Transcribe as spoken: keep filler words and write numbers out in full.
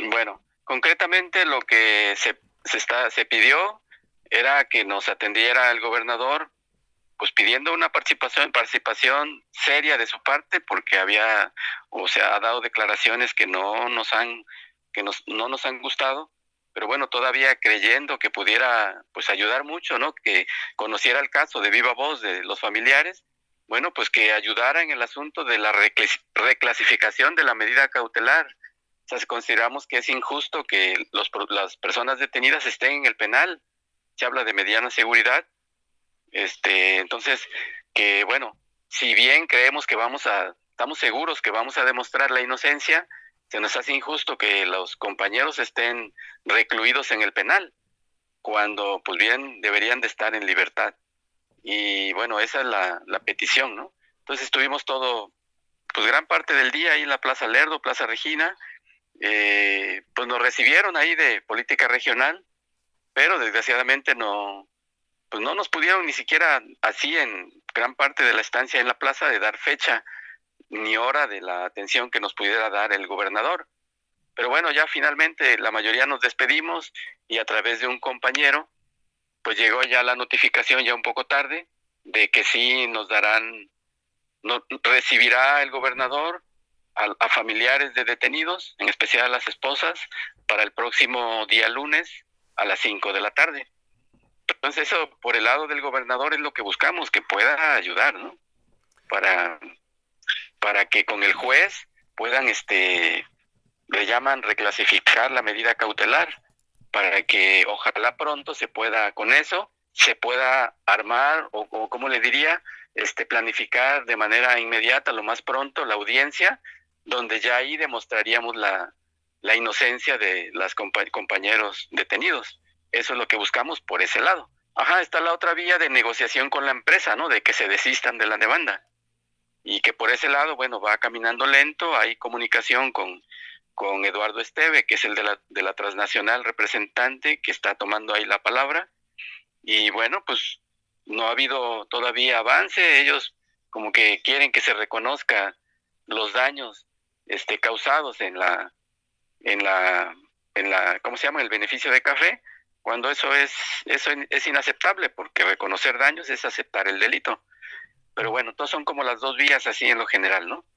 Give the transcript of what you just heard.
Bueno, concretamente lo que se, se, está, se pidió era que nos atendiera el gobernador, pues pidiendo una participación, participación seria de su parte, porque había, o sea, ha dado declaraciones que no nos han, que nos, no nos han gustado, pero bueno, todavía creyendo que pudiera, pues ayudar mucho, ¿no? Que conociera el caso de viva voz de los familiares, bueno, pues que ayudara en el asunto de la reclasificación de la medida cautelar. O sea, consideramos que es injusto que los, las personas detenidas estén en el penal. Se habla de mediana seguridad. Este, entonces, que bueno, si bien creemos que vamos a, estamos seguros que vamos a demostrar la inocencia, se nos hace injusto que los compañeros estén recluidos en el penal, cuando pues bien deberían de estar en libertad. Y bueno, esa es la, la petición, ¿no? Entonces estuvimos todo, pues gran parte del día ahí en la Plaza Lerdo, Plaza Regina. Eh, pues nos recibieron ahí de política regional, pero desgraciadamente no, pues no nos pudieron ni siquiera así en gran parte de la estancia en la plaza de dar fecha ni hora de la atención que nos pudiera dar el gobernador. Pero bueno, ya finalmente la mayoría nos despedimos y a través de un compañero, pues llegó ya la notificación ya un poco tarde de que sí nos darán, no, recibirá el gobernador a, a familiares de detenidos, en especial a las esposas, para el próximo día lunes a las cinco de la tarde. Entonces eso por el lado del gobernador es lo que buscamos, que pueda ayudar, ¿no? Para, para que con el juez puedan, este, le llaman reclasificar la medida cautelar, para que ojalá pronto se pueda, con eso, se pueda armar, o, o como le diría, este, planificar de manera inmediata, lo más pronto, la audiencia, donde ya ahí demostraríamos la, la inocencia de los compa- compañeros detenidos. Eso es lo que buscamos por ese lado. Ajá, está la otra vía de negociación con la empresa, ¿no? De que se desistan de la demanda. Y que por ese lado, bueno, va caminando lento, hay comunicación con, con Eduardo Esteve, que es el de la, de la transnacional representante, que está tomando ahí la palabra. Y bueno, pues no ha habido todavía avance. Ellos como que quieren que se reconozca los daños este, causados en la, en la, en la, ¿cómo se llama? El beneficio de café, cuando eso es, eso es inaceptable, porque reconocer daños es aceptar el delito. Pero bueno, todos son como las dos vías así en lo general, ¿no?